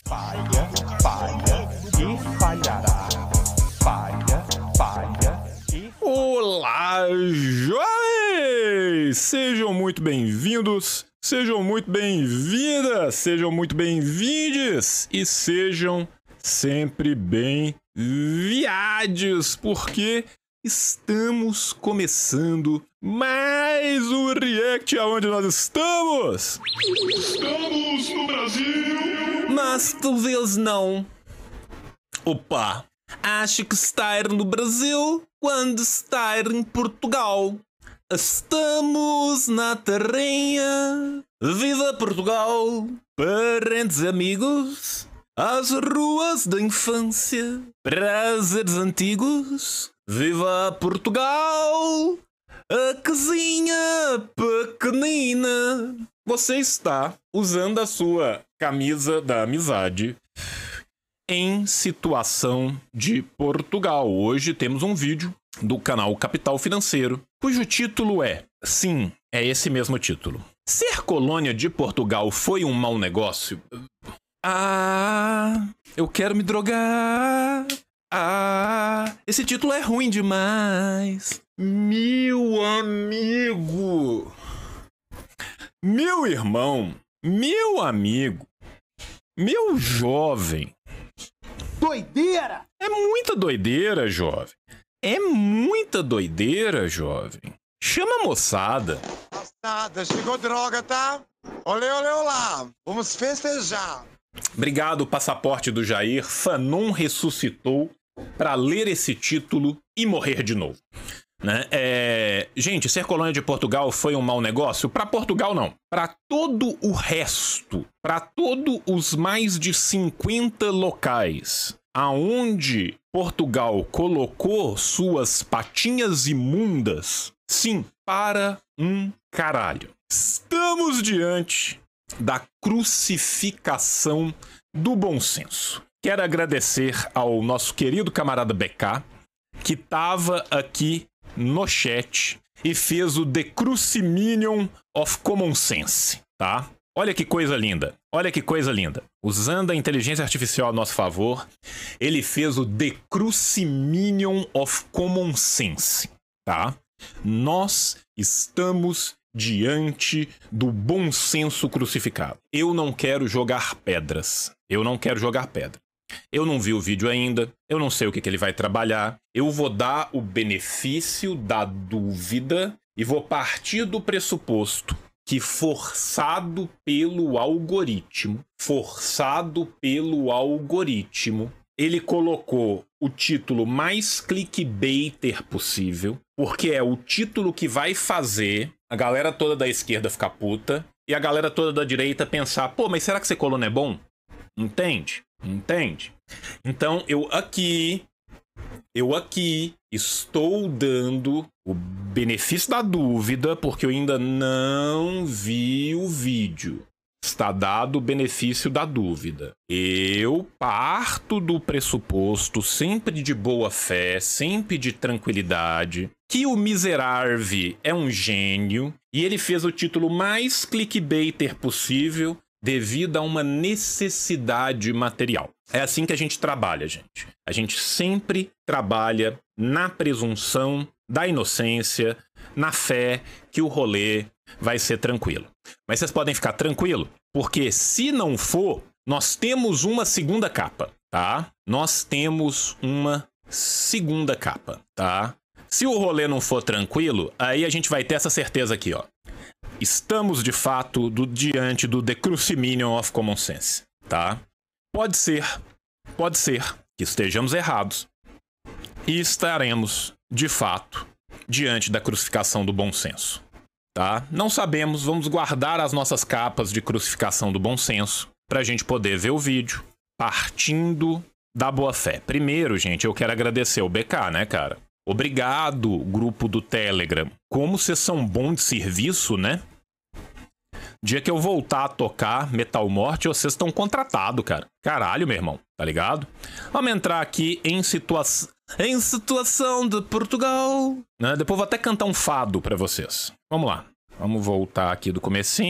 Falha, falha e falhará. Falha, falha e... Olá, jovens! Sejam muito bem-vindos, sejam muito bem-vindas, sejam muito bem-vindes e sejam sempre bem-viados, porque estamos começando mais um React aonde nós estamos. Estamos no Brasil! Mas talvez não. Opa! Acho que estar no Brasil quando estar em Portugal. Estamos na terrinha. Viva Portugal! Parentes e amigos, as ruas da infância, prazeres antigos. Viva Portugal! A casinha pequenina. Você está usando a sua camisa da amizade em situação de Portugal. Hoje temos um vídeo do canal Capital Financeiro, cujo título é... Sim, é esse mesmo título. Ser colônia de Portugal foi um mau negócio? Ah, eu quero me drogar. Ah, esse título é ruim demais. Meu amigo, meu irmão, meu amigo, meu jovem. Doideira! É muita doideira, jovem. É muita doideira, jovem. Chama a moçada. Nada, chegou droga, tá? Olê, olê, olá. Vamos festejar. Obrigado, passaporte do Jair. Fanon ressuscitou para ler esse título e morrer de novo. Né? Gente, ser colônia de Portugal foi um mau negócio? Para Portugal, não. Para todo o resto, para todos os mais de 50 locais aonde Portugal colocou suas patinhas imundas, sim, para um caralho. Estamos diante da crucificação do bom senso. Quero agradecer ao nosso querido camarada BK, que estava aqui no chat e fez o The Cruciminion of Common Sense, tá? Olha que coisa linda, olha que coisa linda. Usando a inteligência artificial a nosso favor, ele fez o The Cruciminion of Common Sense, tá? Nós estamos diante do bom senso crucificado. Eu não quero jogar pedras. Eu não quero jogar pedra. Eu não vi o vídeo ainda, eu não sei o que ele vai trabalhar. Eu vou dar o benefício da dúvida e vou partir do pressuposto que forçado pelo algoritmo, ele colocou o título mais clickbaiter possível, porque é o título que vai fazer a galera toda da esquerda ficar puta e a galera toda da direita pensar, pô, mas será que ser coluna é bom? Entende? Entende? Então eu aqui estou dando o benefício da dúvida, porque eu ainda não vi o vídeo. Está dado o benefício da dúvida. Eu parto do pressuposto, sempre de boa fé, sempre de tranquilidade, que o miserável é um gênio e ele fez o título mais clickbaiter possível devido a uma necessidade material. É assim que a gente trabalha, gente. A gente sempre trabalha na presunção da inocência, na fé que o rolê vai ser tranquilo. Mas vocês podem ficar tranquilo, porque se não for, nós temos uma segunda capa, tá? Nós temos uma segunda capa, tá? Se o rolê não for tranquilo, aí a gente vai ter essa certeza aqui, ó. Estamos, de fato, diante do The Cruciminion of Common Sense, tá? Pode ser que estejamos errados e estaremos, de fato, diante da crucificação do bom senso, tá? Não sabemos, vamos guardar as nossas capas de crucificação do bom senso pra gente poder ver o vídeo partindo da boa fé. Primeiro, gente, eu quero agradecer o BK, né, cara? Obrigado, grupo do Telegram. Como vocês são bons de serviço, né? Dia que eu voltar a tocar Metal Morte, vocês estão contratados, cara. Caralho, meu irmão, tá ligado? Vamos entrar aqui em situação de Portugal, né? Depois vou até cantar um fado pra vocês. Vamos lá. Vamos voltar aqui do comecinho.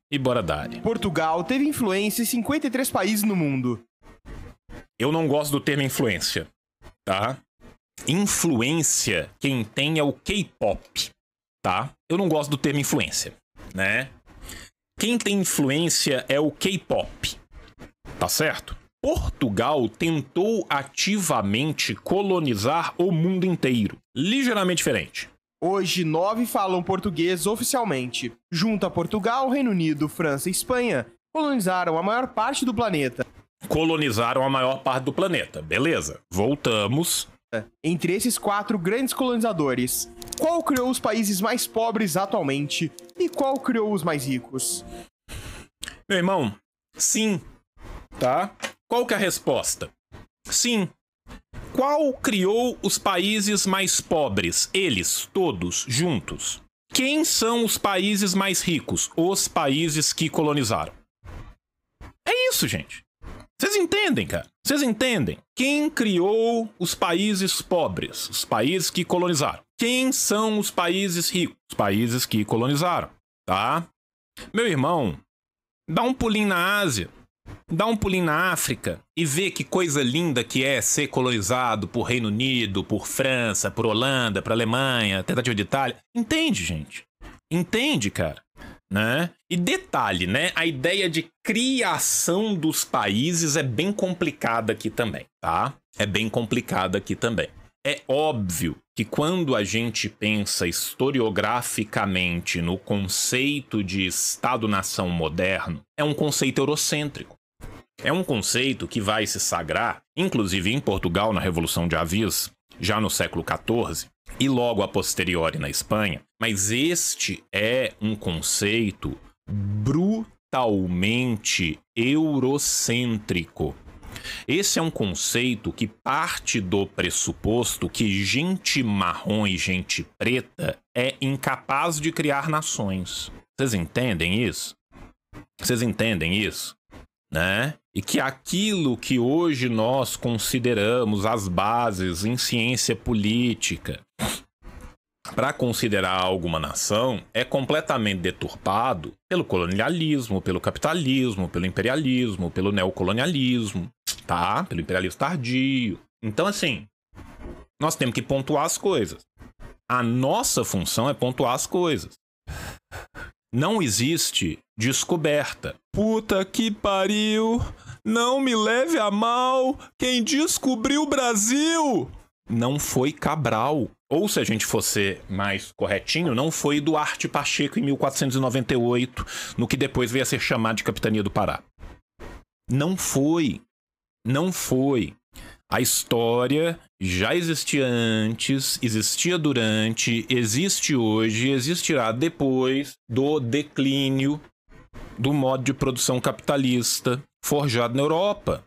E bora dar. Portugal teve influência em 53 países no mundo. Eu não gosto do termo influência, tá? Influência, quem tem é o K-pop, tá? Eu não gosto do termo influência, né? Quem tem influência é o K-pop, tá certo? Portugal tentou ativamente colonizar o mundo inteiro, ligeiramente diferente. Hoje, 9 falam português oficialmente. Junto a Portugal, Reino Unido, França e Espanha, colonizaram a maior parte do planeta. Colonizaram a maior parte do planeta, beleza. Voltamos. Entre esses 4 grandes colonizadores, qual criou os países mais pobres atualmente e qual criou os mais ricos? Meu irmão, sim, tá? Qual que é a resposta? Sim. Qual criou os países mais pobres? Eles, todos, juntos. Quem são os países mais ricos? Os países que colonizaram. É isso, gente. Vocês entendem, cara? Vocês entendem? Quem criou os países pobres? Os países que colonizaram. Quem são os países ricos? Os países que colonizaram, tá? Meu irmão, dá um pulinho na Ásia. Dá um pulinho na África e vê que coisa linda que é ser colonizado por Reino Unido, por França, por Holanda, por Alemanha, tentativa de Itália. Entende, gente? Entende, cara? Né? E detalhe, né? A ideia de criação dos países é bem complicada aqui também, tá? É bem complicada aqui também. É óbvio que quando a gente pensa historiograficamente no conceito de Estado-nação moderno, é um conceito eurocêntrico. É um conceito que vai se sagrar, inclusive em Portugal, na Revolução de Avis, já no século XIV, e logo a posteriori na Espanha. Mas este é um conceito brutalmente eurocêntrico. Esse é um conceito que parte do pressuposto que gente marrom e gente preta é incapaz de criar nações. Vocês entendem isso? Vocês entendem isso? Né? E que aquilo que hoje nós consideramos as bases em ciência política para considerar alguma nação é completamente deturpado pelo colonialismo, pelo capitalismo, pelo imperialismo, pelo neocolonialismo, tá? Pelo imperialismo tardio. Então, assim, nós temos que pontuar as coisas. A nossa função é pontuar as coisas. Não existe descoberta. Puta que pariu! Não me leve a mal! Quem descobriu o Brasil não foi Cabral. Ou, se a gente fosse mais corretinho, não foi Duarte Pacheco em 1498, no que depois veio a ser chamado de Capitania do Pará. Não foi. Não foi. A história já existia antes, existia durante, existe hoje, existirá depois do declínio do modo de produção capitalista forjado na Europa,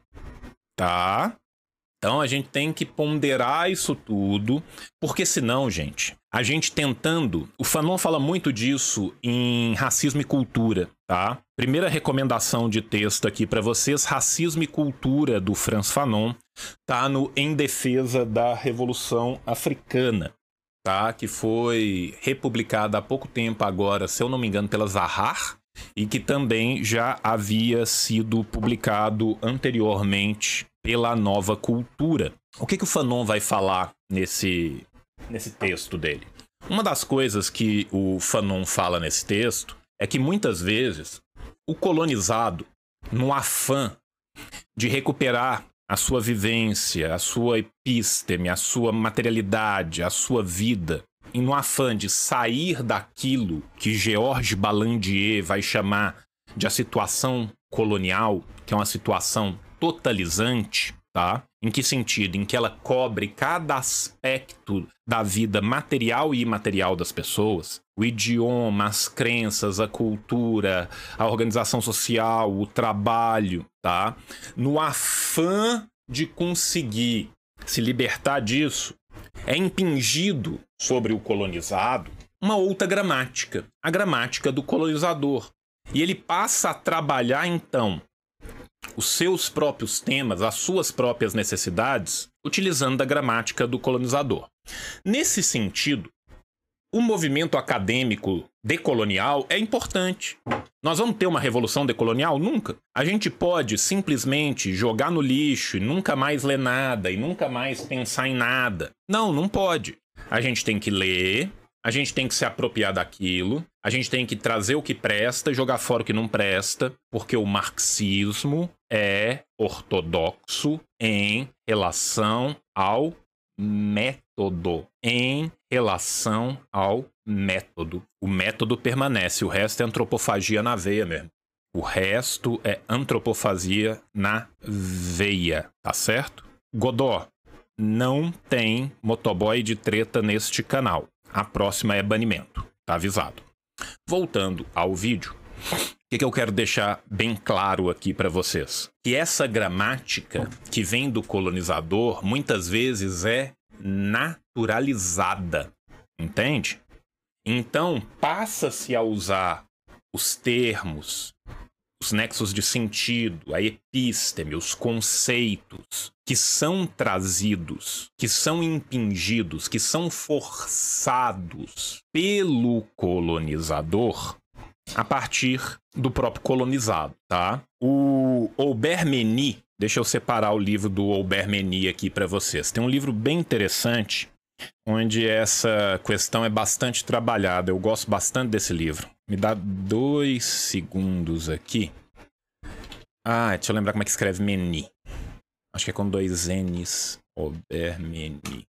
tá? Então a gente tem que ponderar isso tudo, porque senão, gente, a gente tentando... O Fanon fala muito disso em Racismo e Cultura, tá? Primeira recomendação de texto aqui para vocês, Racismo e Cultura, do Frantz Fanon, tá no Em Defesa da Revolução Africana, tá? Que foi republicada há pouco tempo agora, se eu não me engano, pela Zahar, e que também já havia sido publicado anteriormente pela Nova Cultura. O que o Fanon vai falar nesse texto dele? Uma das coisas que o Fanon fala nesse texto é que muitas vezes o colonizado, no afã de recuperar a sua vivência, a sua epísteme, a sua materialidade, a sua vida, e no afã de sair daquilo que Georges Ballandier vai chamar de a situação colonial, que é uma situação totalizante, tá? Em que sentido? Em que ela cobre cada aspecto da vida material e imaterial das pessoas. O idioma, as crenças, a cultura, a organização social, o trabalho, tá? No afã de conseguir se libertar disso, é impingido sobre o colonizado uma outra gramática, a gramática do colonizador. E ele passa a trabalhar, então, os seus próprios temas, as suas próprias necessidades, utilizando a gramática do colonizador. Nesse sentido, o movimento acadêmico decolonial é importante. Nós vamos ter uma revolução decolonial? Nunca. A gente pode simplesmente jogar no lixo e nunca mais ler nada e nunca mais pensar em nada. Não, não pode. A gente tem que ler, a gente tem que se apropriar daquilo, a gente tem que trazer o que presta e jogar fora o que não presta, porque o marxismo é ortodoxo em relação ao método. Em relação ao método. O método permanece, o resto é antropofagia na veia mesmo. O resto é antropofagia na veia, tá certo? Godó, não tem motoboy de treta neste canal. A próxima é banimento, tá avisado. Voltando ao vídeo, o que eu quero deixar bem claro aqui para vocês? Que essa gramática que vem do colonizador muitas vezes é naturalizada, entende? Então, passa-se a usar os termos, os nexos de sentido, a epísteme, os conceitos que são trazidos, que são impingidos, que são forçados pelo colonizador a partir do próprio colonizado, tá? O Aubert-Mény, deixa eu separar o livro do Aubert-Mény aqui para vocês. Tem um livro bem interessante, onde essa questão é bastante trabalhada. Eu gosto bastante desse livro. Me dá 2 segundos aqui. Ah, deixa eu lembrar como é que escreve Mény. Acho que é com 2 N's. Aubert-Mény.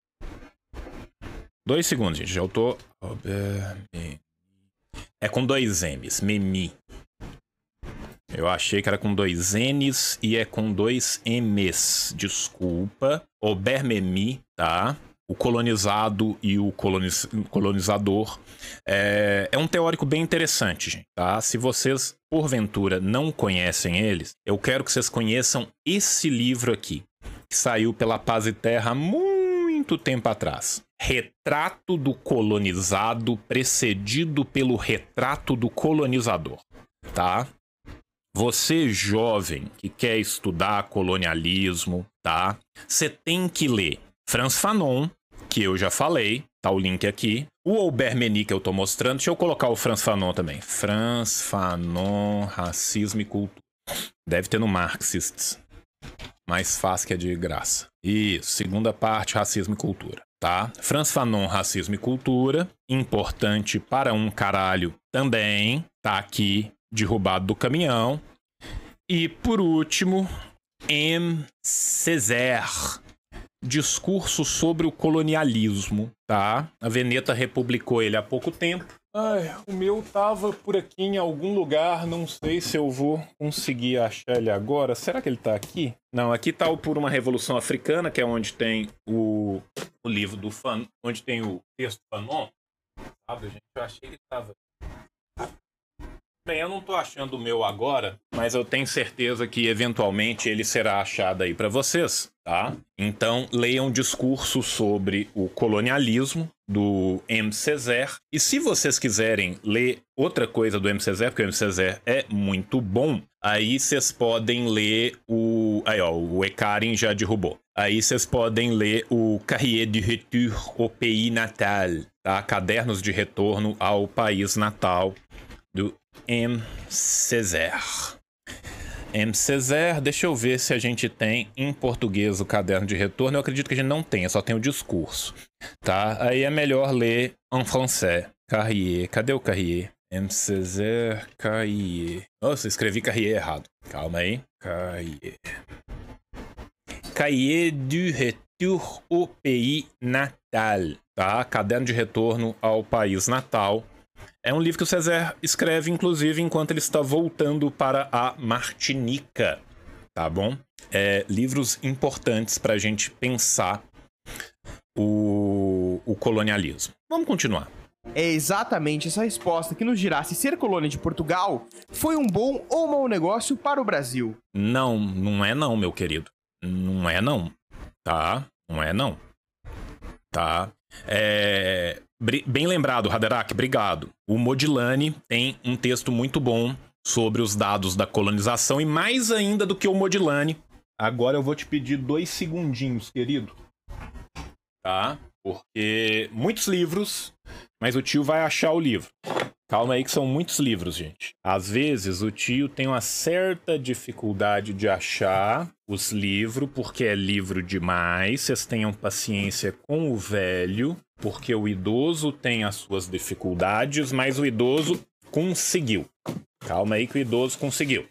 2 segundos, gente. Já eu tô... Aubert-Mény. É com 2 M's. Mény. Eu achei que era com 2 N's e é com 2 M's. Desculpa. Aubert-Mény, tá? O colonizado e o colonizador. É um teórico bem interessante, gente, tá? Se vocês, porventura, não conhecem eles, eu quero que vocês conheçam esse livro aqui, que saiu pela Paz e Terra há muito tempo atrás. Retrato do colonizado precedido pelo retrato do colonizador, tá? Você, jovem, que quer estudar colonialismo, tá? Você tem que ler Frantz Fanon, que eu já falei, tá o link aqui. O Aubert-Mény que eu tô mostrando, deixa eu colocar o Frantz Fanon também. Frantz Fanon, Racismo e Cultura. Deve ter no Marxists. Mais fácil que é de graça. Isso, segunda parte, Racismo e Cultura, tá? Frantz Fanon, Racismo e Cultura. Importante para um caralho também. Tá aqui, derrubado do caminhão. E, por último, M. Césaire. Discurso sobre o colonialismo, tá? A Veneta republicou ele há pouco tempo. Ai, o meu tava por aqui em algum lugar, não sei se eu vou conseguir achar ele agora. Será que ele tá aqui? Não, aqui tá o Por uma Revolução Africana, que é onde tem o livro do Fanon, onde tem o texto do Fanon. Sabe, gente? Eu achei que ele tava... Bem, eu não tô achando o meu agora, mas eu tenho certeza que eventualmente ele será achado aí para vocês, tá? Então, leiam um discurso sobre o colonialismo do M. Césaire. E se vocês quiserem ler outra coisa do M. Césaire, porque o M. Césaire é muito bom, aí vocês podem ler o... Aí, ó, o Ekarin já derrubou. Aí vocês podem ler o Cahiers du Retour au Pays Natal, tá? Cadernos de Retorno ao País Natal, do M. Césaire. M. Césaire, deixa eu ver se a gente tem em português o caderno de retorno. Eu acredito que a gente não tem, só tem o discurso, tá? Aí é melhor ler en français. Carrier, cadê o Carrier? M. Césaire, Carrier. Nossa, escrevi Carrier errado. Calma aí. Carrier. Cahiers du Retour au Pays Natal, tá? Caderno de retorno ao país natal. É um livro que o Césaire escreve, inclusive, enquanto ele está voltando para a Martinica, tá bom? Livros importantes para a gente pensar o colonialismo. Vamos continuar. É exatamente essa resposta que nos dirá se ser colônia de Portugal foi um bom ou mau negócio para o Brasil. Não, não é não, meu querido. Não é não, tá? Não é não, tá? Bem lembrado, Haderach, obrigado. O Modigliani tem um texto muito bom sobre os dados da colonização e mais ainda do que o Modigliani. Agora eu vou te pedir 2 segundinhos, querido. Tá? porque muitos livros, mas o tio vai achar o livro. Calma aí que são muitos livros, gente. Às vezes o tio tem uma certa dificuldade de achar os livros, porque é livro demais. Vocês tenham paciência com o velho, porque o idoso tem as suas dificuldades, mas o idoso conseguiu. Calma aí que o idoso conseguiu.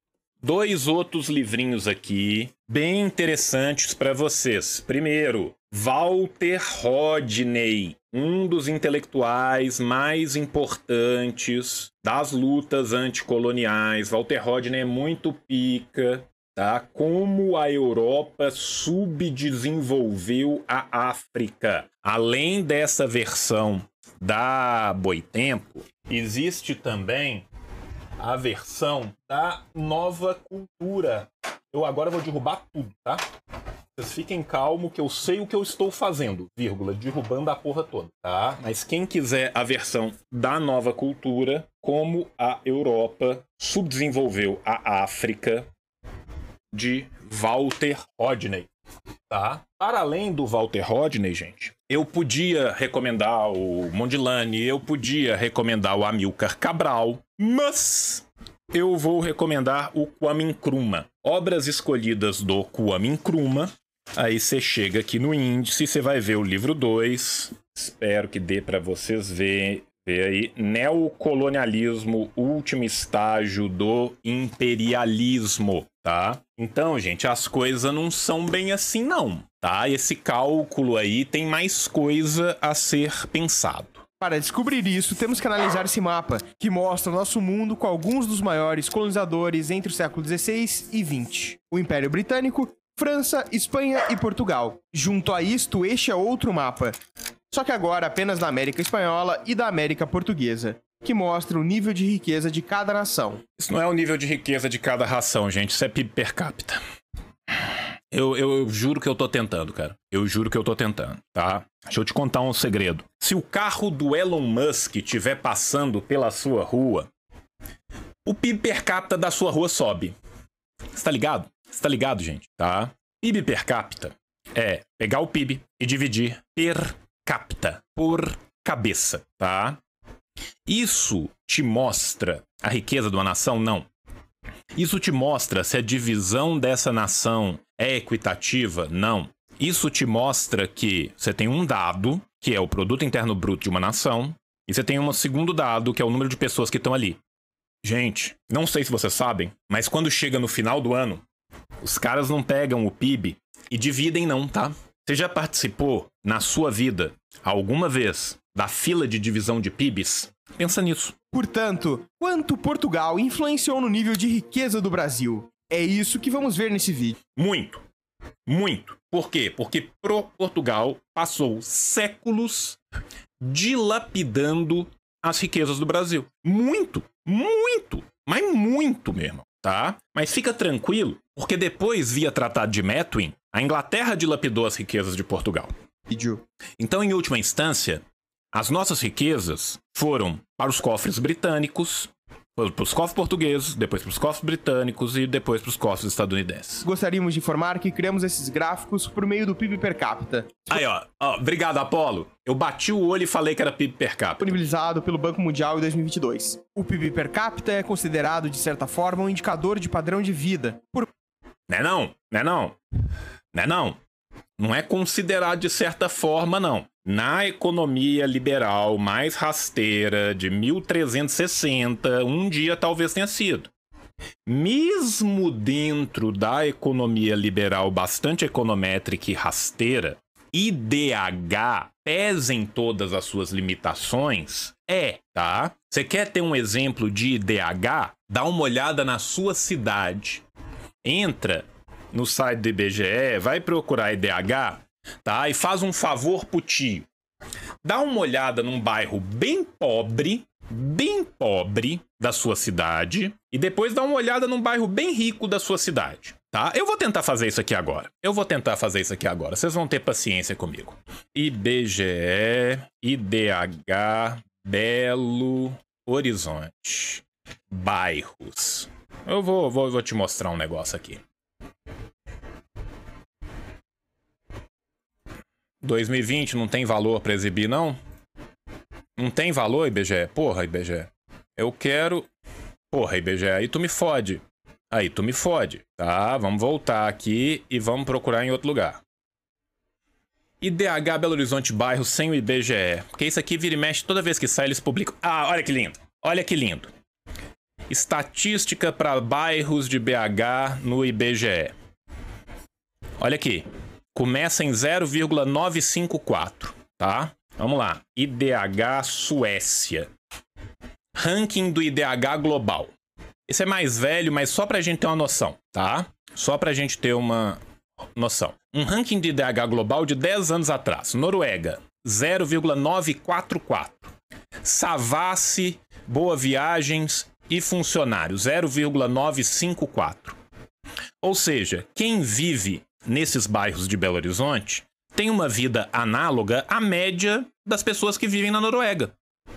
2 outros livrinhos aqui, bem interessantes para vocês. Primeiro, Walter Rodney, um dos intelectuais mais importantes das lutas anticoloniais. Walter Rodney é muito pica, tá? Como a Europa subdesenvolveu a África. Além dessa versão da Boitempo, existe também a versão da Nova Cultura. Eu agora vou derrubar tudo, tá? Vocês fiquem calmos que eu sei o que eu estou fazendo, vírgula, derrubando a porra toda, tá? Mas quem quiser a versão da Nova Cultura, como a Europa subdesenvolveu a África, de Walter Rodney, tá? Para além do Walter Rodney, gente, eu podia recomendar o Mondlane, eu podia recomendar o Amilcar Cabral, mas eu vou recomendar o Kwame Nkrumah. Obras escolhidas do Kwame Nkrumah. Aí você chega aqui no índice, você vai ver o livro 2. Espero que dê para vocês ver aí. Neocolonialismo, último estágio do imperialismo, tá? Então, gente, as coisas não são bem assim, não, tá? Esse cálculo aí tem mais coisa a ser pensado. Para descobrir isso, temos que analisar esse mapa, que mostra o nosso mundo com alguns dos maiores colonizadores entre o século XVI e XX. O Império Britânico, França, Espanha e Portugal. Junto a isto, este é outro mapa, só que agora apenas da América Espanhola e da América Portuguesa, que mostra o nível de riqueza de cada nação. Isso não é o nível de riqueza de cada ração, gente, isso é PIB per capita. Eu juro que eu tô tentando, cara. Eu juro que eu tô tentando, tá? Deixa eu te contar um segredo. Se o carro do Elon Musk estiver passando pela sua rua, o PIB per capita da sua rua sobe. Você tá ligado? Você tá ligado, gente? Tá? PIB per capita é pegar o PIB e dividir per capita, por cabeça, tá? Isso te mostra a riqueza de uma nação? Não. Isso te mostra se a divisão dessa nação é equitativa? Não. Isso te mostra que você tem um dado, que é o produto interno bruto de uma nação, e você tem um segundo dado, que é o número de pessoas que estão ali. Gente, não sei se vocês sabem, mas quando chega no final do ano, os caras não pegam o PIB e dividem não, tá? Você já participou, na sua vida, alguma vez, da fila de divisão de PIBs? Pensa nisso. Portanto, quanto Portugal influenciou no nível de riqueza do Brasil? É isso que vamos ver nesse vídeo. Muito. Muito. Por quê? Porque Portugal passou séculos dilapidando as riquezas do Brasil. Muito. Muito. Mas muito mesmo, tá? Mas fica tranquilo, porque depois, via Tratado de Methuen, a Inglaterra dilapidou as riquezas de Portugal. Então, em última instância, as nossas riquezas foram para os cofres britânicos, para os cofres portugueses, depois para os cofres britânicos e depois para os cofres estadunidenses. Gostaríamos de informar que criamos esses gráficos por meio do PIB per capita. Aí, ó, obrigado, Apolo. Eu bati o olho e falei que era PIB per capita. Disponibilizado pelo Banco Mundial em 2022. O PIB per capita é considerado, de certa forma, um indicador de padrão de vida. Não é considerado de certa forma, não. Na economia liberal mais rasteira de 1360, um dia talvez tenha sido. Mesmo dentro da economia liberal bastante econométrica e rasteira, IDH pesa em todas as suas limitações, tá? Você quer ter um exemplo de IDH? Dá uma olhada na sua cidade. Entra no site do IBGE, vai procurar IDH, tá? E faz um favor pro tio. Dá uma olhada num bairro bem pobre da sua cidade e depois dá uma olhada num bairro bem rico da sua cidade, tá? Eu vou tentar fazer isso aqui agora. Vocês vão ter paciência comigo. IBGE, IDH, Belo Horizonte. Bairros. Eu vou te mostrar um negócio aqui. 2020 não tem valor pra exibir, não? Não tem valor, IBGE? Porra, IBGE. Eu quero... Porra, IBGE, aí tu me fode. Aí tu me fode, tá? Vamos voltar aqui e vamos procurar em outro lugar. IDH Belo Horizonte bairro sem o IBGE. Porque isso aqui vira e mexe toda vez que sai eles publicam. Ah, olha que lindo. Olha que lindo. Estatística para bairros de BH no IBGE. Olha aqui. Começa em 0,954, tá? Vamos lá. IDH Suécia. Ranking do IDH global. Esse é mais velho, mas só pra gente ter uma noção, tá? Só pra gente ter uma noção. Um ranking de IDH global de 10 anos atrás. Noruega, 0,944. Savassi, Boa Viagens e Funcionários, 0,954. Ou seja, quem vive nesses bairros de Belo Horizonte tem uma vida análoga à média das pessoas que vivem na Noruega.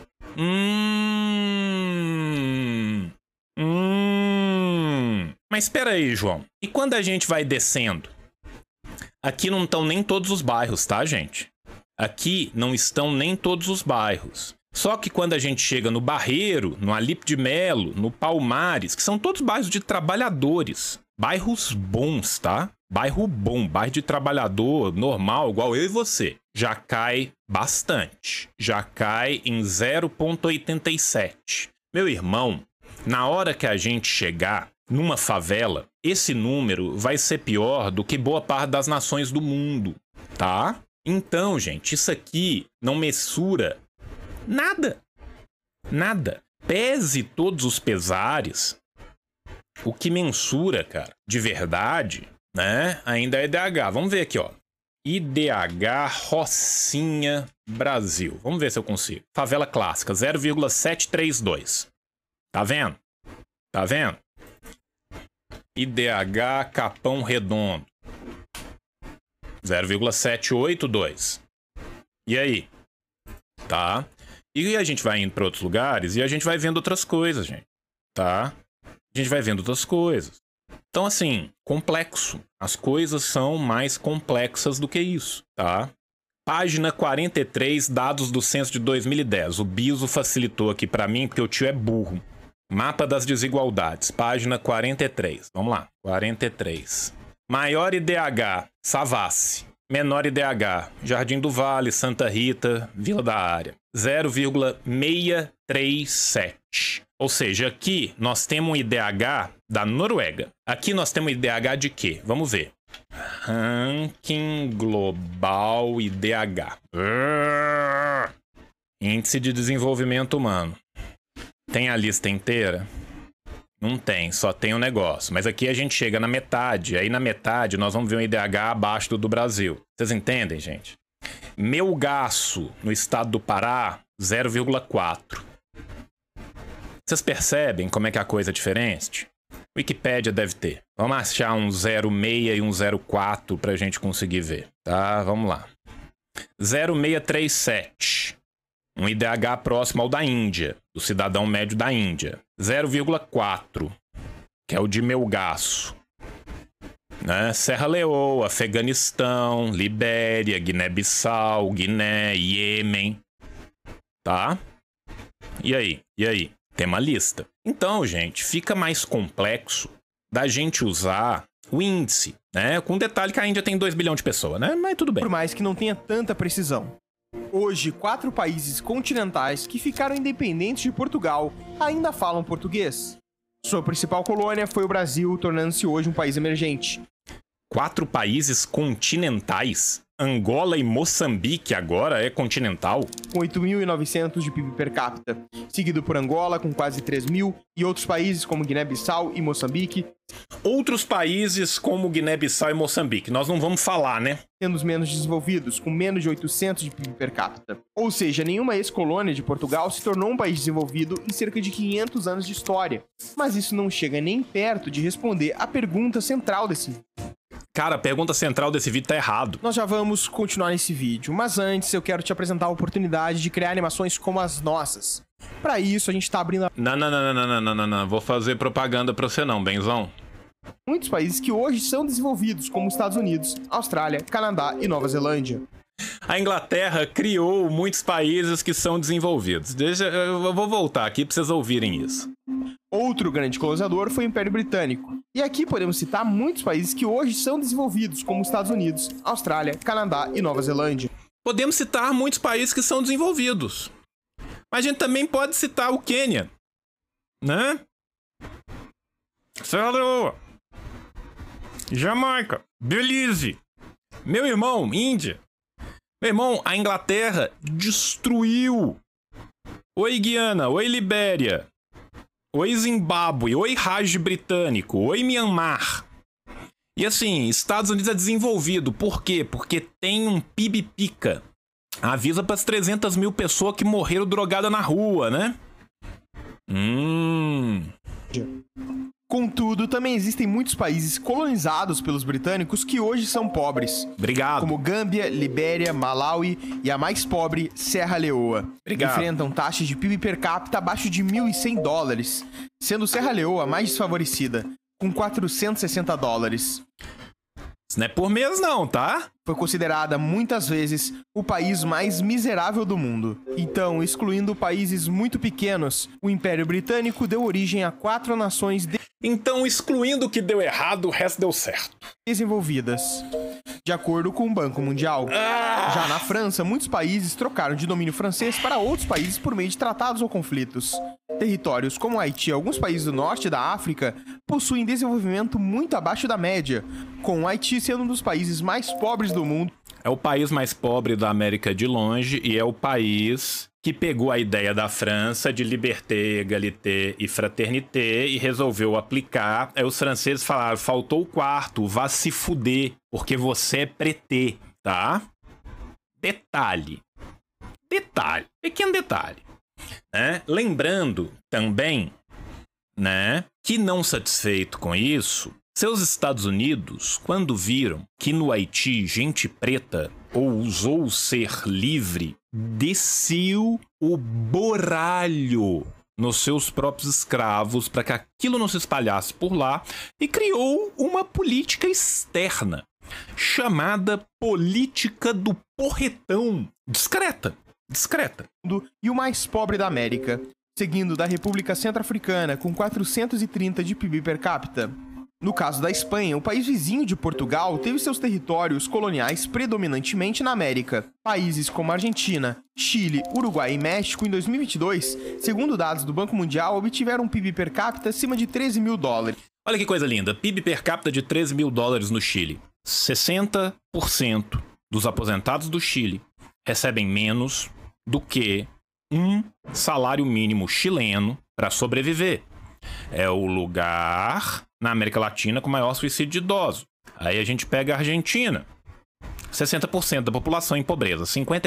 Mas espera aí, João. E quando a gente vai descendo? Aqui não estão nem todos os bairros, tá, gente? Aqui não estão nem todos os bairros. Só que quando a gente chega no Barreiro, no Alipe de Melo, no Palmares, que são todos bairros de trabalhadores. Bairros bons, tá? Bairro bom, bairro de trabalhador normal, igual eu e você. Já cai bastante. Já cai em 0,87. Meu irmão, na hora que a gente chegar numa favela, esse número vai ser pior do que boa parte das nações do mundo, tá? Então, gente, isso aqui não mensura nada. Nada. Pese todos os pesares, o que mensura, cara, de verdade, né, ainda é IDH. Vamos ver aqui, ó. IDH Rocinha Brasil. Vamos ver se eu consigo. Favela clássica, 0,732. Tá vendo? Tá vendo? IDH Capão Redondo, 0,782. E aí? Tá? E a gente vai indo para outros lugares e a gente vai vendo outras coisas, gente. Tá? A gente vai vendo outras coisas. Então, assim, complexo. As coisas são mais complexas do que isso, tá? Página 43, dados do censo de 2010. O Biso facilitou aqui para mim porque o tio é burro. Mapa das desigualdades, página 43. Vamos lá, 43. Maior IDH, Savassi. Menor IDH, Jardim do Vale, Santa Rita, Vila da Área. 0,637. Ou seja, aqui nós temos um IDH da Noruega. Aqui nós temos um IDH de quê? Vamos ver. Ranking Global IDH. Índice de Desenvolvimento Humano. Tem a lista inteira? Não tem, só tem um negócio. Mas aqui a gente chega na metade. Aí na metade nós vamos ver um IDH abaixo do Brasil. Vocês entendem, gente? Melgaço, no estado do Pará, 0,4. Vocês percebem como é que a coisa é diferente? Wikipédia deve ter. Vamos achar um 0,6 e um 0,4 pra gente conseguir ver. Tá, vamos lá. 0,637. Um IDH próximo ao da Índia, do cidadão médio da Índia. 0,4, que é o de Melgaço. Né? Serra Leoa, Afeganistão, Libéria, Guiné-Bissau, Guiné, Iêmen. Tá? E aí? E aí? Tem uma lista. Então, gente, fica mais complexo da gente usar o índice, né? Com detalhe que a Índia tem 2 bilhões de pessoas, né? Mas tudo bem. Por mais que não tenha tanta precisão. Hoje, 4 países continentais que ficaram independentes de Portugal ainda falam português. Sua principal colônia foi o Brasil, tornando-se hoje um país emergente. 4 países continentais? Angola e Moçambique agora é continental? Com 8.900 de PIB per capita, seguido por Angola com quase 3.000 e outros países como Guiné-Bissau e Moçambique. Outros países como Guiné-Bissau e Moçambique, nós não vamos falar, né? Sendo os menos desenvolvidos, com menos de 800 de PIB per capita. Ou seja, nenhuma ex-colônia de Portugal se tornou um país desenvolvido em cerca de 500 anos de história. Mas isso não chega nem perto de responder à pergunta central desse vídeo. Cara, a pergunta central desse vídeo tá errado. Nós já vamos continuar nesse vídeo, mas antes eu quero te apresentar a oportunidade de criar animações como as nossas. Pra isso, a gente tá abrindo Não. Vou fazer propaganda pra você não, benzão. muitos países que hoje são desenvolvidos, como Estados Unidos, Austrália, Canadá e Nova Zelândia. A Inglaterra criou muitos países que são desenvolvidos. Eu vou voltar aqui para vocês ouvirem isso. Outro grande colonizador foi o Império Britânico. E aqui podemos citar muitos países que hoje são desenvolvidos, como Estados Unidos, Austrália, Canadá e Nova Zelândia. Podemos citar muitos países que são desenvolvidos. Mas a gente também pode citar o Quênia, né? Serra Leoa, Jamaica, Belize, meu irmão, Índia. Meu irmão, a Inglaterra destruiu. Oi, Guiana, oi, Libéria, oi, Zimbábue, oi, Raj britânico, oi, Myanmar. E assim, Estados Unidos é desenvolvido. Por quê? Porque tem um PIB pica. Avisa para as 300 mil pessoas que morreram drogadas na rua, né? Contudo, também existem muitos países colonizados pelos britânicos que hoje são pobres. Obrigado. Como Gâmbia, Libéria, Malawi e a mais pobre, Serra Leoa. Obrigado. Enfrentam taxas de PIB per capita abaixo de $1.100, sendo Serra Leoa a mais desfavorecida, com $460. Isso não é por mês não, tá? Foi considerada muitas vezes o país mais miserável do mundo. Então, excluindo países muito pequenos, o Império Britânico deu origem a 4 nações Então, excluindo o que deu errado, o resto deu certo. desenvolvidas, de acordo com o Banco Mundial. Já na França, muitos países trocaram de domínio francês para outros países por meio de tratados ou conflitos. Territórios como o Haiti e alguns países do norte da África possuem desenvolvimento muito abaixo da média, com o Haiti sendo um dos países mais pobres do mundo. É o país mais pobre da América de longe e é o país que pegou a ideia da França de liberté, égalité e fraternité e resolveu aplicar. Aí os franceses falaram, faltou o quarto, vá se fuder, porque você é pretê, tá? Detalhe, pequeno detalhe, né? Lembrando também, né, que não satisfeito com isso, seus Estados Unidos, quando viram que no Haiti gente preta ousou ser livre, desceu o borralho nos seus próprios escravos para que aquilo não se espalhasse por lá e criou uma política externa chamada política do porretão. Discreta. E o mais pobre da América, seguindo da República Centro-Africana com 430 de PIB per capita. No caso da Espanha, o país vizinho de Portugal teve seus territórios coloniais predominantemente na América. Países como Argentina, Chile, Uruguai e México em 2022, segundo dados do Banco Mundial, obtiveram um PIB per capita acima de $13 mil. Olha que coisa linda, PIB per capita de $13 mil no Chile. 60% dos aposentados do Chile recebem menos do que um salário mínimo chileno para sobreviver. É o lugar na América Latina com maior suicídio de idosos. Aí a gente pega a Argentina. 60% da população em pobreza,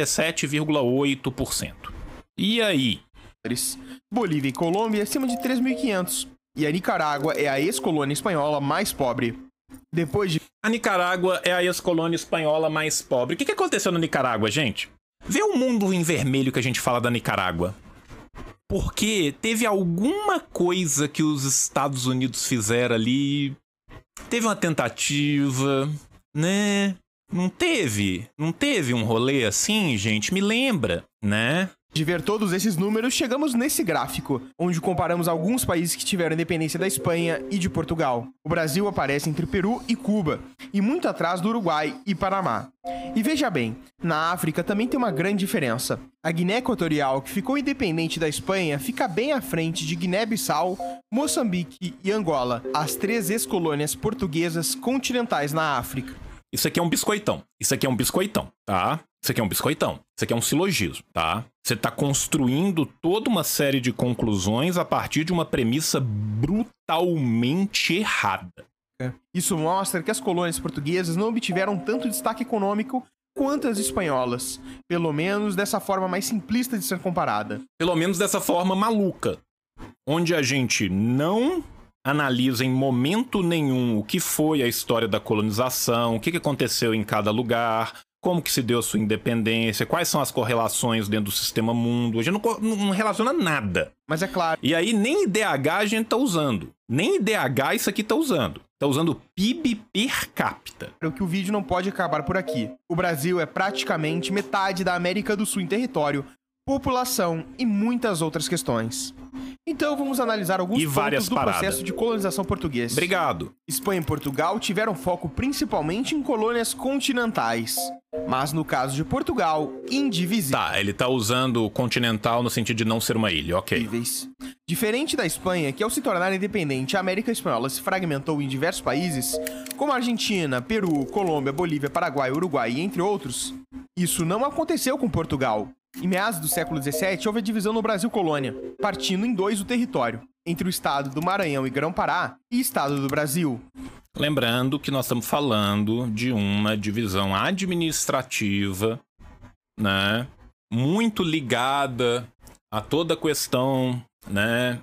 57,8%. E aí? Bolívia e Colômbia acima de 3.500. E a Nicarágua é a ex-colônia espanhola mais pobre. Depois de... A Nicarágua é a ex-colônia espanhola mais pobre. O que aconteceu na Nicarágua, gente? Vê o mundo em vermelho que a gente fala da Nicarágua. Porque teve alguma coisa que os Estados Unidos fizeram ali. Teve uma tentativa, né? Não teve um rolê assim, gente? Me lembra, né? De ver todos esses números, chegamos nesse gráfico, onde comparamos alguns países que tiveram independência da Espanha e de Portugal. O Brasil aparece entre Peru e Cuba, e muito atrás do Uruguai e Panamá. E veja bem, na África também tem uma grande diferença. A Guiné Equatorial, que ficou independente da Espanha, fica bem à frente de Guiné-Bissau, Moçambique e Angola, as 3 ex-colônias portuguesas continentais na África. Isso aqui é um biscoitão, tá? Isso aqui é um biscoitão. Isso aqui é um silogismo, tá? Você tá construindo toda uma série de conclusões a partir de uma premissa brutalmente errada. Isso mostra que as colônias portuguesas não obtiveram tanto destaque econômico quanto as espanholas. Pelo menos dessa forma mais simplista de ser comparada. Pelo menos dessa forma maluca. Onde a gente não analisa em momento nenhum o que foi a história da colonização, o que aconteceu em cada lugar, como que se deu a sua independência, quais são as correlações dentro do sistema mundo. A gente não relaciona nada. Mas é claro. E aí nem IDH a gente tá usando. Nem IDH isso aqui tá usando. Tá usando PIB per capita. Que o vídeo não pode acabar por aqui. O Brasil é praticamente metade da América do Sul em território, população e muitas outras questões. Então vamos analisar alguns pontos do processo de colonização português. Obrigado. Espanha e Portugal tiveram foco principalmente em colônias continentais, mas no caso de Portugal, indivisíveis. Tá, ele tá usando continental no sentido de não ser uma ilha, ok. Diferente da Espanha, que ao se tornar independente, a América Espanhola se fragmentou em diversos países, como Argentina, Peru, Colômbia, Bolívia, Paraguai, Uruguai e entre outros, isso não aconteceu com Portugal. Em meados do século XVII, houve a divisão no Brasil colônia, partindo em dois o território, entre o estado do Maranhão e Grão-Pará e estado do Brasil. Lembrando que nós estamos falando de uma divisão administrativa, né, muito ligada a toda a questão, né,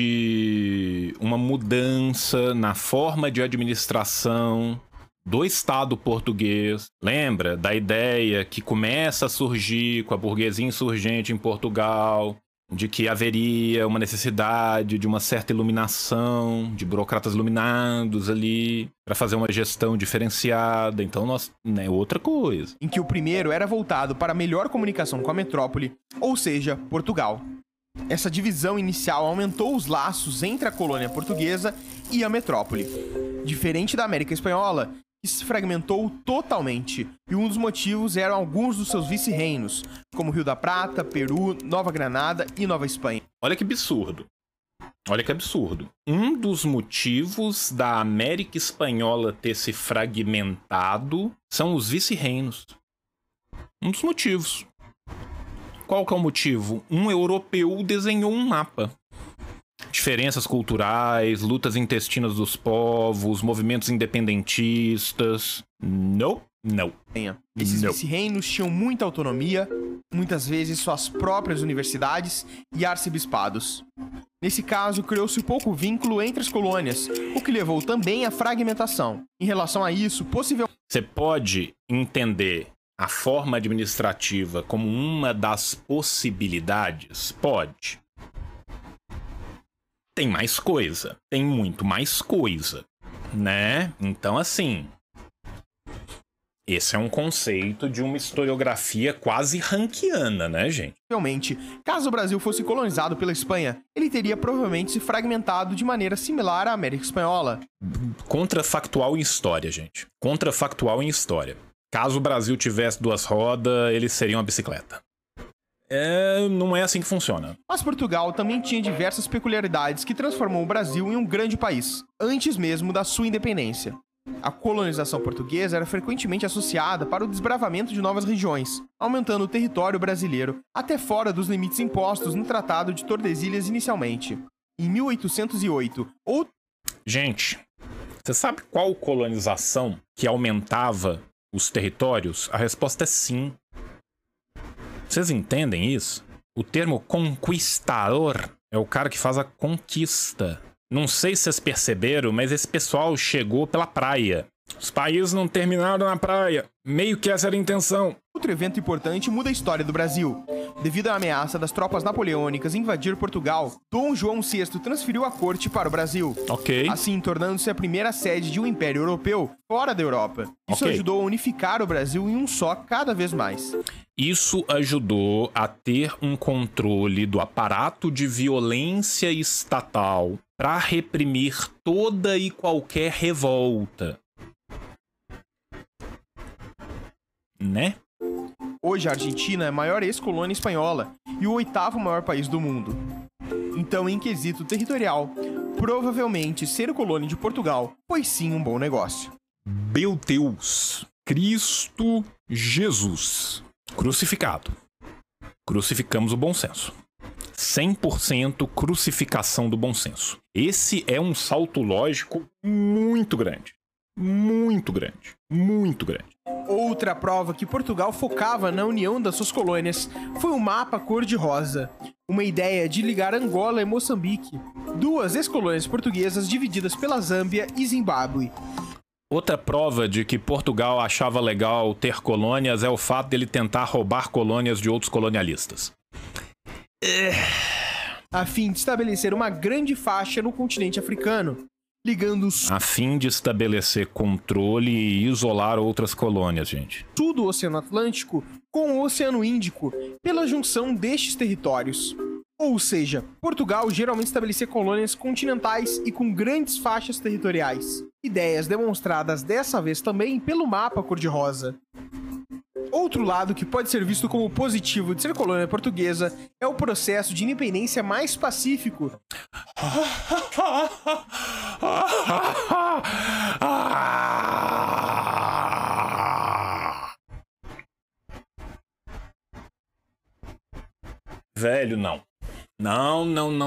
de uma mudança na forma de administração do Estado português. Lembra da ideia que começa a surgir com a burguesia insurgente em Portugal, de que haveria uma necessidade de uma certa iluminação, de burocratas iluminados ali, para fazer uma gestão diferenciada. Então, é outra coisa. Em que o primeiro era voltado para melhor comunicação com a metrópole, ou seja, Portugal. Essa divisão inicial aumentou os laços entre a colônia portuguesa e a metrópole. Diferente da América Espanhola, que se fragmentou totalmente, e um dos motivos eram alguns dos seus vice-reinos, como Rio da Prata, Peru, Nova Granada e Nova Espanha. Olha que absurdo. Olha que absurdo. Um dos motivos da América Espanhola ter se fragmentado são os vice-reinos. Um dos motivos. Qual que é o motivo? Um europeu desenhou um mapa. Diferenças culturais, lutas intestinas dos povos, movimentos independentistas. Não. Esses vice-reinos tinham muita autonomia, muitas vezes suas próprias universidades e arcebispados. Nesse caso, criou-se pouco vínculo entre as colônias, o que levou também à fragmentação. Em relação a isso, possivelmente... Você pode entender a forma administrativa como uma das possibilidades? Pode. Tem mais coisa. Tem muito mais coisa, né? Então, assim, esse é um conceito de uma historiografia quase rankiana, né, gente? Realmente, caso o Brasil fosse colonizado pela Espanha, ele teria provavelmente se fragmentado de maneira similar à América Espanhola. Contrafactual em história, gente. Contrafactual em história. Caso o Brasil tivesse duas rodas, eles seriam uma bicicleta. Não é assim que funciona. Mas Portugal também tinha diversas peculiaridades que transformou o Brasil em um grande país, antes mesmo da sua independência. A colonização portuguesa era frequentemente associada para o desbravamento de novas regiões, aumentando o território brasileiro até fora dos limites impostos no Tratado de Tordesilhas inicialmente. Em 1808, Gente, você sabe qual colonização que aumentava os territórios? A resposta é sim. Vocês entendem isso? O termo conquistador é o cara que faz a conquista. Não sei se vocês perceberam, mas esse pessoal chegou pela praia. Os países não terminaram na praia. Meio que essa era a intenção. Outro evento importante muda a história do Brasil. Devido à ameaça das tropas napoleônicas invadir Portugal, Dom João VI transferiu a corte para o Brasil. Ok. Assim, tornando-se a primeira sede de um império europeu fora da Europa. Isso ajudou a unificar o Brasil em um só cada vez mais. Isso ajudou a ter um controle do aparato de violência estatal para reprimir toda e qualquer revolta. Né? Hoje a Argentina é a maior ex-colônia espanhola e o 8º maior país do mundo. Então, em quesito territorial, provavelmente ser colônia de Portugal foi sim um bom negócio. Meu Deus, Cristo Jesus crucificado. Crucificamos o bom senso. 100% crucificação do bom senso. Esse é um salto lógico muito grande. Muito grande. Muito grande. Outra prova que Portugal focava na união das suas colônias foi o mapa cor-de-rosa, uma ideia de ligar Angola e Moçambique, duas ex-colônias portuguesas divididas pela Zâmbia e Zimbábue. Outra prova de que Portugal achava legal ter colônias é o fato dele tentar roubar colônias de outros colonialistas. A fim de estabelecer uma grande faixa no continente africano, ligando a fim de estabelecer controle e isolar outras colônias, gente. o sul do Oceano Atlântico com o Oceano Índico pela junção destes territórios. Ou seja, Portugal geralmente estabelecia colônias continentais e com grandes faixas territoriais. Ideias demonstradas dessa vez também pelo mapa cor-de-rosa. Outro lado que pode ser visto como positivo de ser colônia portuguesa é o processo de independência mais pacífico. Velho, não. Não.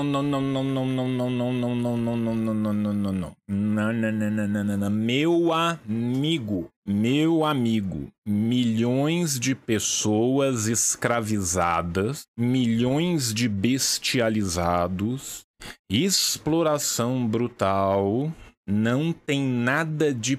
Meu amigo, milhões de pessoas escravizadas, milhões de bestializados, exploração brutal, não tem nada de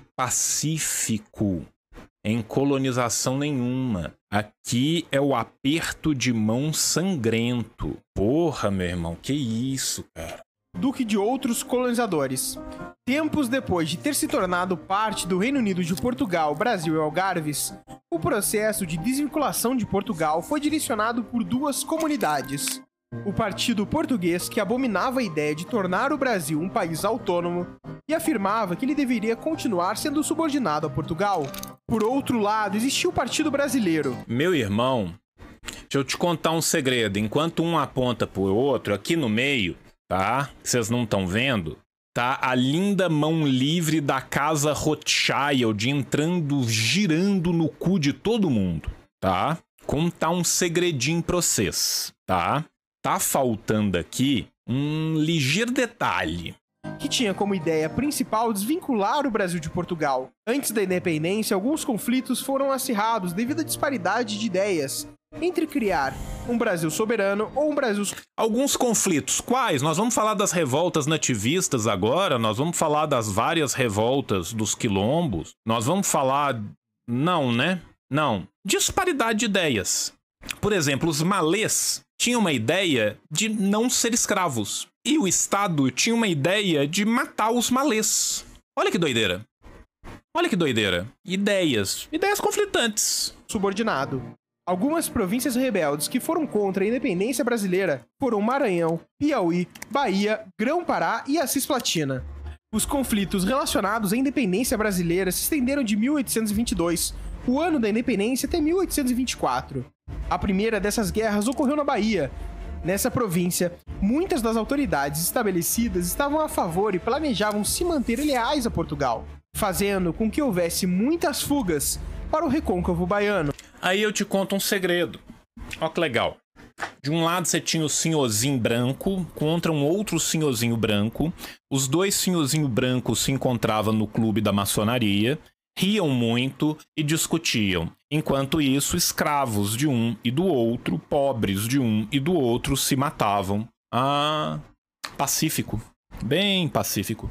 pacífico em colonização nenhuma. Aqui é o aperto de mão sangrento. Porra, meu irmão, que isso, cara? Do que de outros colonizadores. Tempos depois de ter se tornado parte do Reino Unido de Portugal, Brasil e Algarves, o processo de desvinculação de Portugal foi direcionado por duas comunidades. O Partido Português, que abominava a ideia de tornar o Brasil um país autônomo e afirmava que ele deveria continuar sendo subordinado a Portugal. Por outro lado, existia o Partido Brasileiro. Meu irmão, deixa eu te contar um segredo. Enquanto um aponta pro outro, aqui no meio, tá? Vocês não estão vendo? Tá a linda mão livre da casa Rothschild entrando, girando no cu de todo mundo, tá? Contar um segredinho pra vocês, tá? Tá faltando aqui um ligeiro detalhe. Que tinha como ideia principal desvincular o Brasil de Portugal. Antes da independência, alguns conflitos foram acirrados devido à disparidade de ideias entre criar um Brasil soberano ou um Brasil... Alguns conflitos. Quais? Nós vamos falar das revoltas nativistas agora? Nós vamos falar das várias revoltas dos quilombos? Nós vamos falar... Não, né? Não. Disparidade de ideias. Por exemplo, os malês tinham uma ideia de não ser escravos. E o Estado tinha uma ideia de matar os malês. Olha que doideira. Olha que doideira. Ideias conflitantes. Subordinado. Algumas províncias rebeldes que foram contra a independência brasileira foram Maranhão, Piauí, Bahia, Grão-Pará e a Cisplatina. Os conflitos relacionados à independência brasileira se estenderam de 1822, o ano da independência, até 1824. A primeira dessas guerras ocorreu na Bahia. Nessa província, muitas das autoridades estabelecidas estavam a favor e planejavam se manter leais a Portugal, fazendo com que houvesse muitas fugas para o recôncavo baiano. Aí eu te conto um segredo. Ó que legal. De um lado você tinha o senhorzinho branco contra um outro senhorzinho branco. Os dois senhorzinhos brancos se encontravam no clube da maçonaria, riam muito e discutiam. Enquanto isso, escravos de um e do outro, pobres de um e do outro, se matavam. Ah, pacífico. Bem pacífico.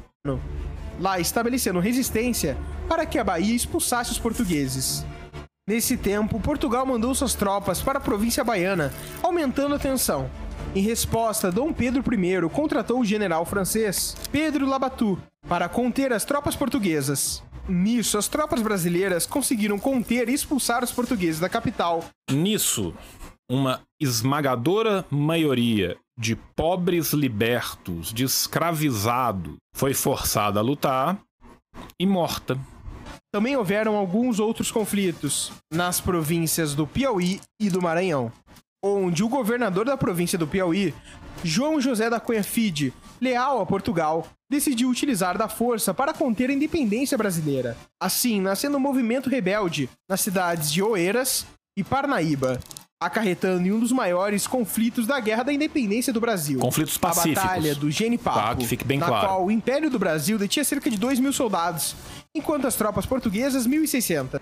Lá estabelecendo resistência para que a Bahia expulsasse os portugueses. Nesse tempo, Portugal mandou suas tropas para a província baiana, aumentando a tensão. Em resposta, Dom Pedro I contratou o general francês Pedro Labatut para conter as tropas portuguesas. Nisso, as tropas brasileiras conseguiram conter e expulsar os portugueses da capital. Nisso, uma esmagadora maioria de pobres libertos, de escravizados, foi forçada a lutar e morta. Também houveram alguns outros conflitos nas províncias do Piauí e do Maranhão, onde o governador da província do Piauí, João José da Cunha Fide, leal a Portugal, decidiu utilizar da força para conter a independência brasileira. Assim, nascendo um movimento rebelde nas cidades de Oeiras e Parnaíba, acarretando em um dos maiores conflitos da Guerra da Independência do Brasil. Conflitos pacíficos. A Batalha do Genipapo, tá, que fique bem na claro. qual o Império do Brasil detinha cerca de 2.000 soldados, enquanto as tropas portuguesas 1.600.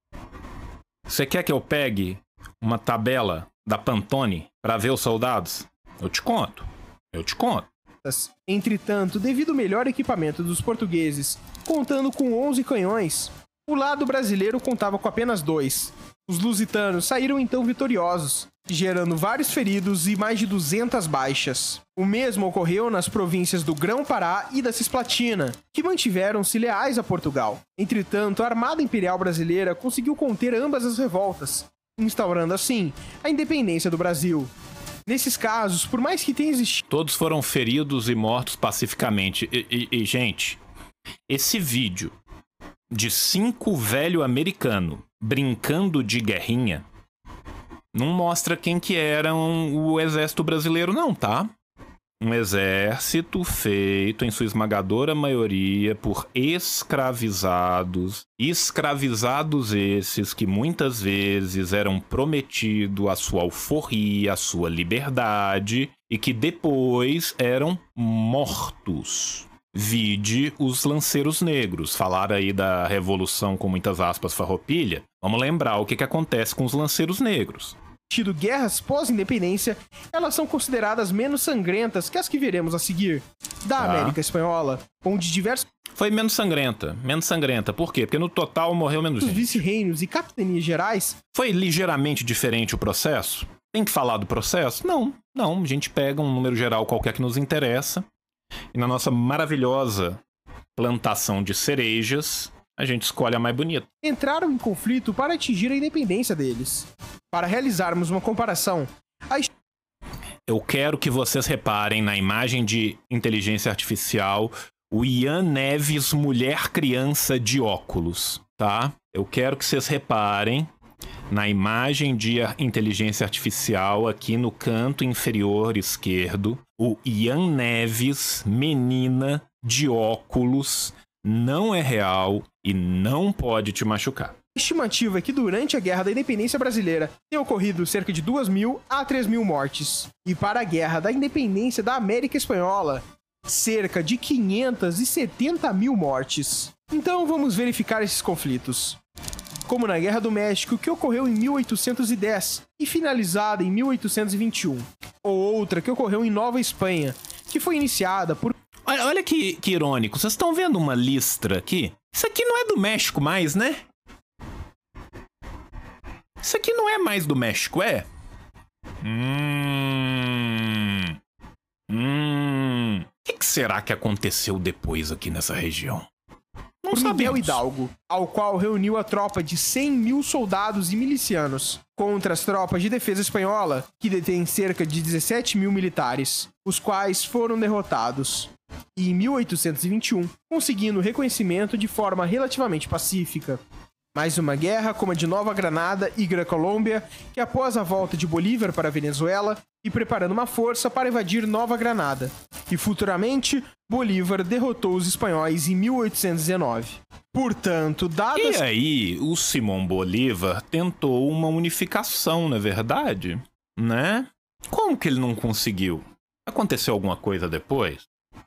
Você quer que eu pegue uma tabela da Pantone para ver os soldados? Eu te conto. Entretanto, devido ao melhor equipamento dos portugueses, contando com 11 canhões, o lado brasileiro contava com apenas 2. Os lusitanos saíram então vitoriosos, gerando vários feridos e mais de 200 baixas. O mesmo ocorreu nas províncias do Grão-Pará e da Cisplatina, que mantiveram-se leais a Portugal. Entretanto, a Armada Imperial Brasileira conseguiu conter ambas as revoltas, instaurando assim a independência do Brasil. Nesses casos, por mais que tenha existido... Todos foram feridos e mortos pacificamente. E gente, esse vídeo de 5 velho americano brincando de guerrinha não mostra quem que era o exército brasileiro não, tá? Um exército feito, em sua esmagadora maioria, por escravizados. Escravizados esses que muitas vezes eram prometidos a sua alforria, a sua liberdade, e que depois eram mortos. Vide os lanceiros negros. Falar aí da revolução com muitas aspas farroupilha. Vamos lembrar o que acontece com os lanceiros negros. Tido guerras pós-independência, elas são consideradas menos sangrentas que as que veremos a seguir. Da América Espanhola, onde diversos Foi menos sangrenta. Menos sangrenta. Por quê? Porque no total morreu menos gente. vice-reinos e capitanias gerais Foi ligeiramente diferente o processo? Tem que falar do processo? Não. Não. A gente pega um número geral qualquer que nos interessa. E na nossa maravilhosa plantação de cerejas, a gente escolhe a mais bonita. entraram em conflito para atingir a independência deles. Para realizarmos uma comparação, Eu quero que vocês reparem na imagem de inteligência artificial o Ian Neves mulher criança de óculos, tá? Eu quero que vocês reparem na imagem de inteligência artificial aqui no canto inferior esquerdo, o Ian Neves menina de óculos não é real e não pode te machucar. a estimativa é que durante a Guerra da Independência Brasileira tenham ocorrido cerca de 2.000 a 3.000 mortes. E para a Guerra da Independência da América Espanhola, cerca de 570.000 mortes. Então vamos verificar esses conflitos. Como na Guerra do México, que ocorreu em 1810 e finalizada em 1821. Ou outra que ocorreu em Nova Espanha, que foi iniciada por... Olha que irônico, vocês estão vendo uma listra aqui? Isso aqui não é do México mais, né? Isso aqui não é mais do México, é? O que será que aconteceu depois aqui nessa região? Não por Miguel sabemos. Hidalgo, ao qual reuniu a tropa de 100.000 soldados e milicianos contra as tropas de defesa espanhola, que detêm cerca de 17.000 militares, os quais foram derrotados. E em 1821, conseguindo reconhecimento de forma relativamente pacífica. Mais uma guerra como a de Nova Granada e Gran-Colômbia, que após a volta de Bolívar para a Venezuela e preparando uma força para invadir Nova Granada. E futuramente, Bolívar derrotou os espanhóis em 1819. Portanto, dadas... E aí, o Simão Bolívar tentou uma unificação, não é verdade? Né? Como que ele não conseguiu? Aconteceu alguma coisa depois?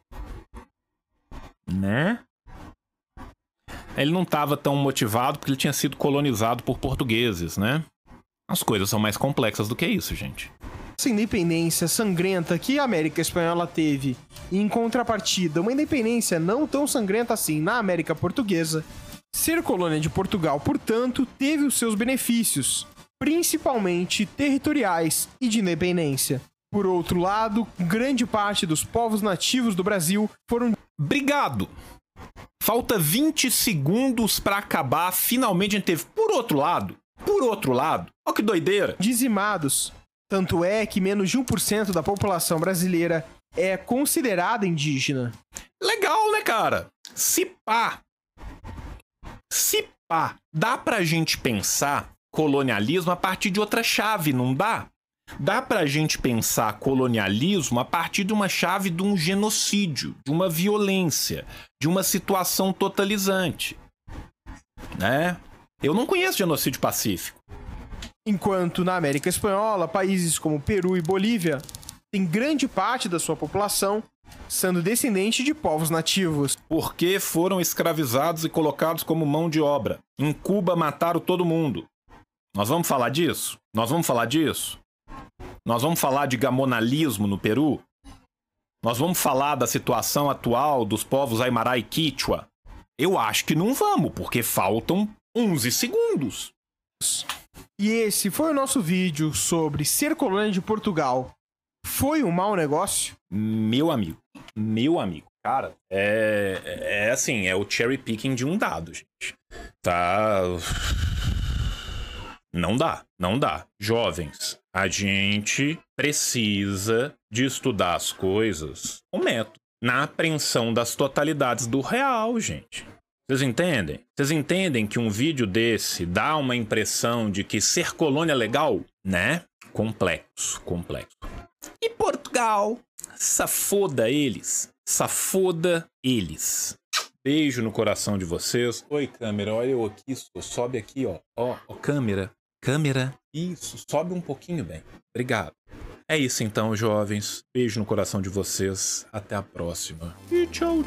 Né? Ele não estava tão motivado porque ele tinha sido colonizado por portugueses, né? As coisas são mais complexas do que isso, gente. Essa independência sangrenta que a América Espanhola teve, e em contrapartida, uma independência não tão sangrenta assim na América Portuguesa, ser colônia de Portugal, portanto, teve os seus benefícios, principalmente territoriais e de independência. Por outro lado, grande parte dos povos nativos do Brasil foram... Obrigado! Falta 20 segundos pra acabar, finalmente a gente teve. Por outro lado, ó que doideira. dizimados. Tanto é que menos de 1% da população brasileira é considerada indígena. Legal, né, cara? Se pá, dá pra gente pensar colonialismo a partir de outra chave, não dá? Dá pra gente pensar colonialismo a partir de uma chave de um genocídio, de uma violência, de uma situação totalizante, né? Eu não conheço genocídio pacífico. Enquanto na América Espanhola, países como Peru e Bolívia têm grande parte da sua população sendo descendente de povos nativos. Porque foram escravizados e colocados como mão de obra. Em Cuba mataram todo mundo. Nós vamos falar disso? Nós vamos falar de gamonalismo no Peru? Nós vamos falar da situação atual dos povos Aymara e Quichua? Eu acho que não vamos, porque faltam 11 segundos. E esse foi o nosso vídeo sobre ser colônia de Portugal. Foi um mau negócio? Meu amigo, cara, é assim, é o cherry picking de um dado, gente. Tá... Não dá. Jovens, a gente precisa de estudar as coisas com método, na apreensão das totalidades do real, gente. Vocês entendem? Vocês entendem que um vídeo desse dá uma impressão de que ser colônia é legal? Né? Complexo. E Portugal? Safoda eles. Beijo no coração de vocês. Oi, câmera, olha eu aqui, sobe aqui, ó. Ó, câmera. Isso, sobe um pouquinho, bem. Obrigado. É isso então, jovens. Beijo no coração de vocês. Até a próxima. E tchau.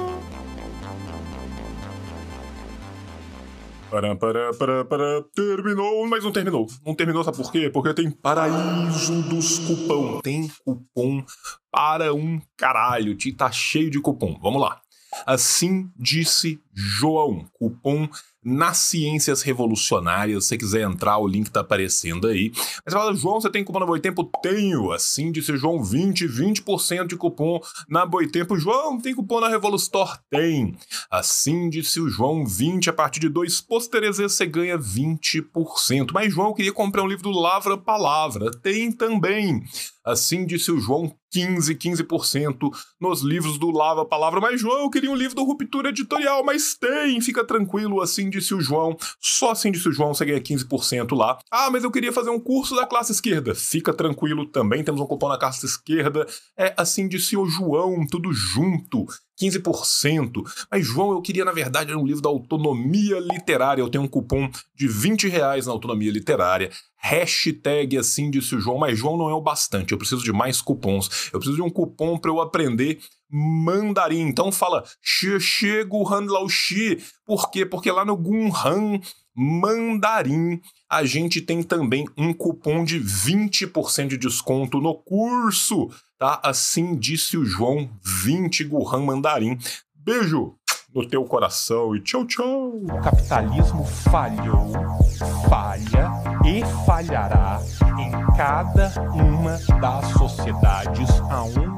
Terminou, mas não terminou. Não terminou, sabe por quê? Porque tem paraíso dos cupom. Tem cupom para um caralho. Tá cheio de cupom. Vamos lá. Assim disse João. Cupom nas Ciências Revolucionárias. Se você quiser entrar, o link tá aparecendo aí. Mas você fala, João, você tem cupom na Boitempo? Tenho. Assim disse João, 20% de cupom na Boitempo. João, tem cupom na Revolustore? Tem. Assim disse o João, 20. A partir de 2 pôsteres você ganha 20%. Mas, João, eu queria comprar um livro do Lavra Palavra. Tem também. Assim disse o João, 15% nos livros do Lava Palavra. Mas, João, eu queria um livro do Ruptura Editorial, mas tem, fica tranquilo, assim disse o João. Só assim disse o João, você ganha 15% lá. Ah, mas eu queria fazer um curso da classe esquerda. Fica tranquilo também, temos um cupom na classe esquerda. É assim disse o João, tudo junto. 15%. Mas, João, eu queria, na verdade, um livro da autonomia literária. Eu tenho um cupom de R$20 na autonomia literária. Hashtag assim disse o João. Mas, João, não é o bastante. Eu preciso de mais cupons. Eu preciso de um cupom para eu aprender mandarim. Então fala Xie Guhan Lao Xi. Por quê? Porque lá no Gunhan Mandarim a gente tem também um cupom de 20% de desconto no curso, tá? Assim disse o João, 20 Guhan Mandarim. Beijo no teu coração e tchau. O capitalismo falhou, falha e falhará em cada uma das sociedades aonde